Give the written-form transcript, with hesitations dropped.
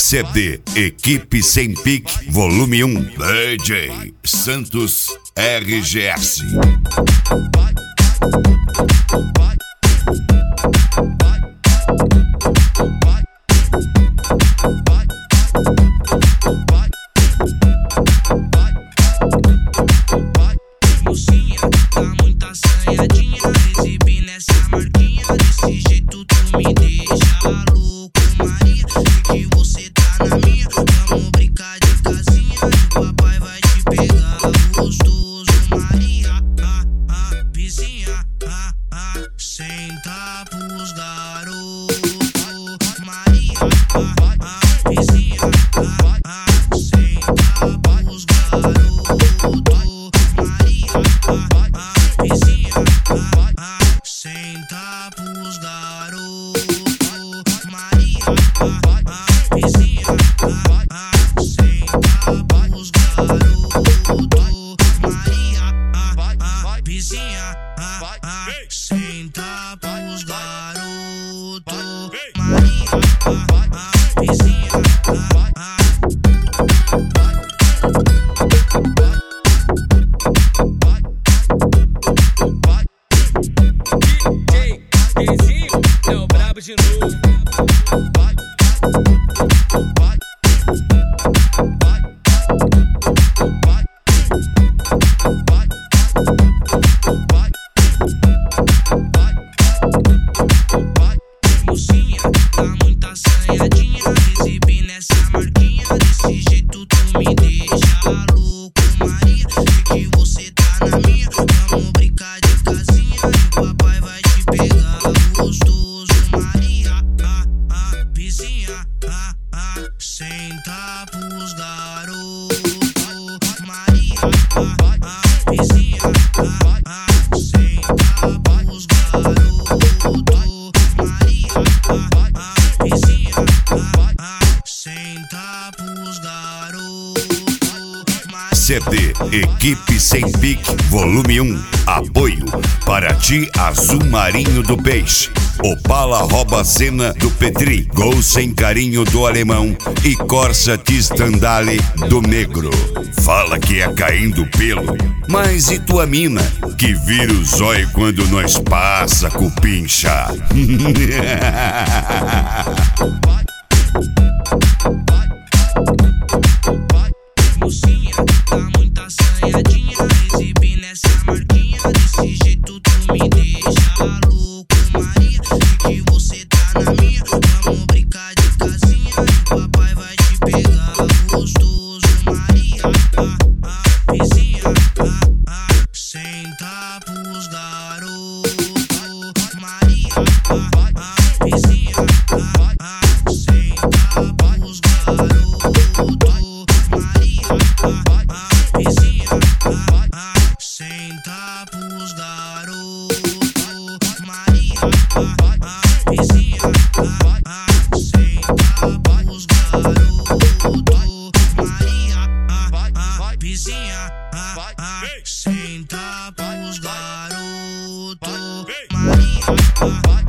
CD Equipe Sem Pique, volume 1. DJ Santos RGS. Mocinha, tá muito assanhadinha, exibi nessa marquinha. Desse jeito tu me deixa louco, Maria. Sei que você tá na minha, vamos brincar de casinha. E o papai vai te pegar gostoso, Maria. Vizinha, senta pros garotos, Maria. Vizinha, senta pros garotos, Maria. Vizinha, senta pros garotos, Maria. Vizinha, senta pros garotos, Maria. Vizinha, senta pros garotos, Maria. Vizinha, DJ Vizinho é o brabo de novo. mocinha, tá muito assanhadinha, exibi nessa marquinha. Desse jeito tu me deixa louco, Maria. Sei que você tá na minha, vamos brincar de casinha. E o papai vai te pegar gostoso, Maria. Vizinha, senta pros garotos, Maria. Vizinha, senta pros garotos, Maria. Vizinha, senta pros garotos, Maria. CD Equipe Sem Pique, volume 1. Apoio Paraty Azul Marinho do Peixe, Opala Rouba Cena do Petri, Gol Sem Carinho do Alemão e Corsa Tistandale do Negro. Fala que é caindo pelo, mas e tua mina que vira o zóio quando nós passa cupincha? Mocinha, tá muito assanhadinha, exibi nessa marquinha. Desse jeito tu me deixa louco, Maria. Sei que você tá na minha, vamos brincar de casinha. E o papai vai te pegar gostoso, Maria. Vizinha, senta pros garotos, Maria. Vizinha, senta pros garotos, Maria. Vizinha, senta pros garotos, Maria. Vizinha, senta pros garotos, Maria. Vizinha, senta pros garotos, Maria.